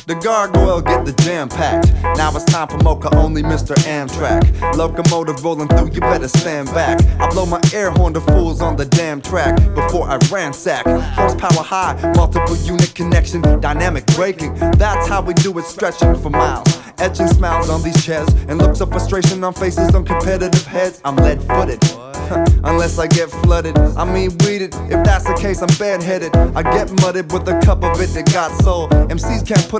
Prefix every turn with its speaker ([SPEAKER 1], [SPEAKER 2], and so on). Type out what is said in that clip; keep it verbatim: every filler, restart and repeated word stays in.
[SPEAKER 1] The gargoyle get the jam packed. Now it's time for Mocha, only Mister Amtrak. Locomotive rolling through, you better stand back. I blow my air horn to fools on the damn track before I ransack. Horsepower high, multiple unit connection, dynamic braking. That's how we do it, stretching for miles. Etching smiles on these chairs and looks of frustration on faces on competitive heads. I'm lead-footed. Unless I get flooded, I mean weeded. If that's the case, I'm bad-headed. I get mudded with a cup of it that got soul. M Cs can't put